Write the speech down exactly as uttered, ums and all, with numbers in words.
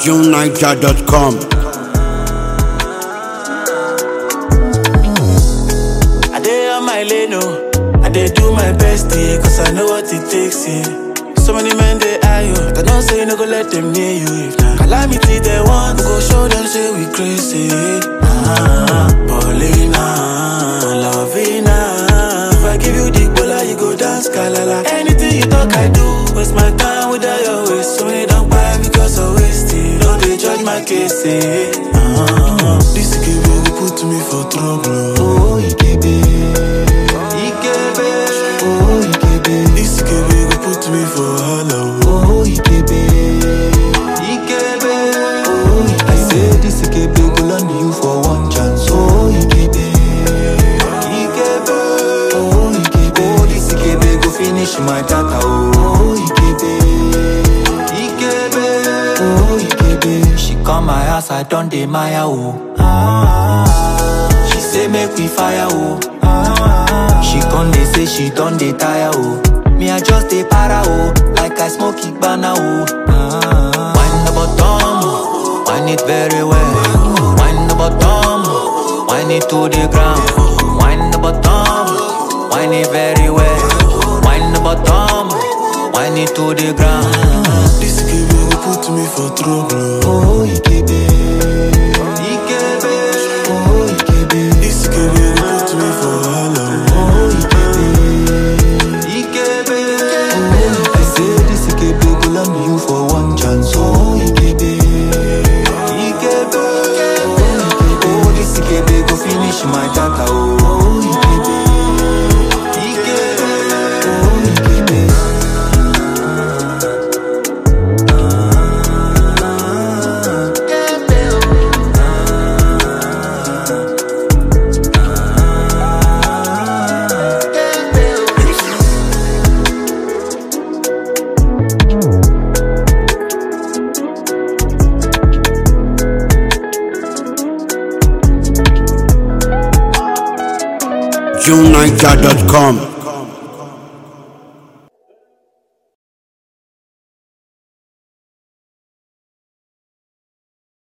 june niger dot com. I dey on my lane, oh. I dey do my best, yeah, cause I know what it takes, yeah. So many men they eye you, but I don't say no go let them near you. If not calamity they want, go show them say we crazy. Ah, Paulina, Lovina. If I give you the bola, you go dance kalala. Anything you talk, I do. Waste my time without your waste. So many don't buy because I waste it. Don't they judge my case, eh? Ah, this give you put me for trouble. Oh, Ikebe, Ikebe, oh Ikebe. This give you put me for hello. Oh Ikebe, Ikebe, oh Ikebe. I say this Ikebe go land you for one chance. Oh Ikebe, Ikebe, oh Ikebe. Oh this Ikebe go finish my data. Oh Ikebe, Ikebe, oh Ikebe. She come my house, I done dey maya oh. Ah, she say make we fire oh. Ah, she come dey say she done dey tire oh. Me I just dey para oh, like I smoke Ibana oh. Ah, wind the bottom, wind it very well. Wind the bottom, wind it to the ground. Wind the bottom, wind it very well. Wind the bottom, wind it to the ground. This Ikebe will put me for trouble. Oh Ikebe, Ikebe, oh Ikebe. This Ikebe will put me for hello. Oh Ikebe, Ikebe, oh I say this Ikebe go land you for one chance. Oh Ikebe, Ikebe, oh Ikebe. Oh this Ikebe go finish my data. Oh Ikebe, Ikebe, oh Ikebe. june niger dot com.